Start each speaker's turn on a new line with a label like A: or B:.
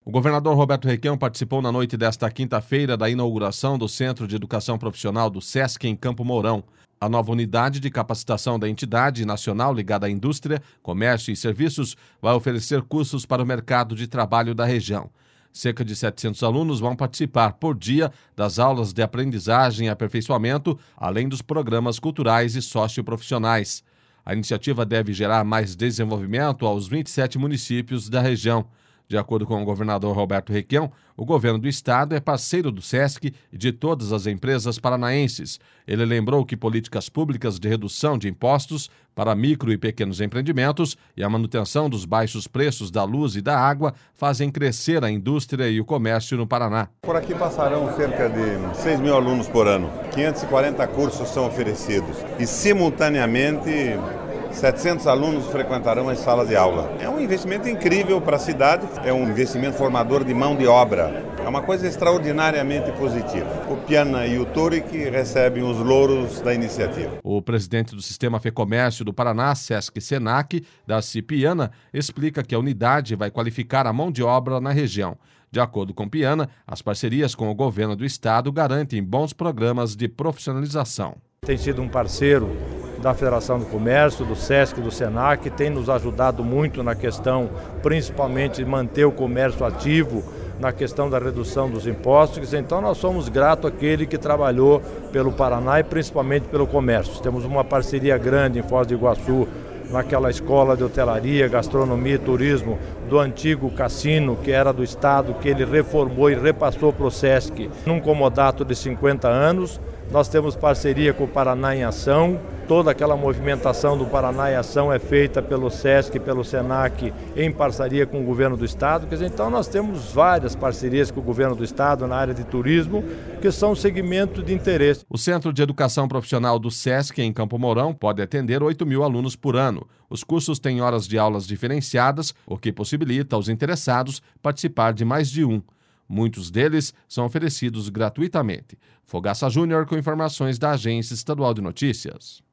A: O governador Roberto Requião participou na noite desta quinta-feira da inauguração do Centro de Educação Profissional do SESC em Campo Mourão. A nova unidade de capacitação da entidade nacional ligada à indústria, comércio e serviços vai oferecer cursos para o mercado de trabalho da região. Cerca de 700 alunos vão participar por dia das aulas de aprendizagem e aperfeiçoamento, além dos programas culturais e socioprofissionais. A iniciativa deve gerar mais desenvolvimento aos 27 municípios da região. De acordo com o governador Roberto Requião, o governo do estado é parceiro do SESC e de todas as empresas paranaenses. Ele lembrou que políticas públicas de redução de impostos para micro e pequenos empreendimentos e a manutenção dos baixos preços da luz e da água fazem crescer a indústria e o comércio no Paraná.
B: Por aqui passarão cerca de 6 mil alunos por ano. 540 cursos são oferecidos e, simultaneamente, 700 alunos frequentarão as salas de aula. É um investimento incrível para a cidade, é um investimento formador de mão de obra. É uma coisa extraordinariamente positiva. O Piana e o Turic recebem os louros da iniciativa.
A: O presidente do Sistema Fecomércio do Paraná, Sesc-Senac, Darcy Piana, explica que a unidade vai qualificar a mão de obra na região. De acordo com Piana, as parcerias com o governo do estado garantem bons programas de profissionalização.
C: Tem sido um parceiro da Federação do Comércio, do SESC e do SENAC, tem nos ajudado muito na questão, principalmente, de manter o comércio ativo, na questão da redução dos impostos. Então nós somos gratos àquele que trabalhou pelo Paraná e principalmente pelo comércio. Temos uma parceria grande em Foz do Iguaçu, naquela escola de hotelaria, gastronomia e turismo do antigo cassino, que era do estado, que ele reformou e repassou para o SESC num comodato de 50 anos. Nós temos parceria com o Paraná em Ação. Toda aquela movimentação do Paraná em Ação é feita pelo SESC e pelo SENAC em parceria com o governo do estado. Então nós temos várias parcerias com o governo do estado na área de turismo, que são segmento de interesse.
A: O Centro de Educação Profissional do SESC em Campo Mourão pode atender 8 mil alunos por ano. Os cursos têm horas de aulas diferenciadas, o que possibilita aos interessados participar de mais de um. Muitos deles são oferecidos gratuitamente. Fogaça Júnior com informações da Agência Estadual de Notícias.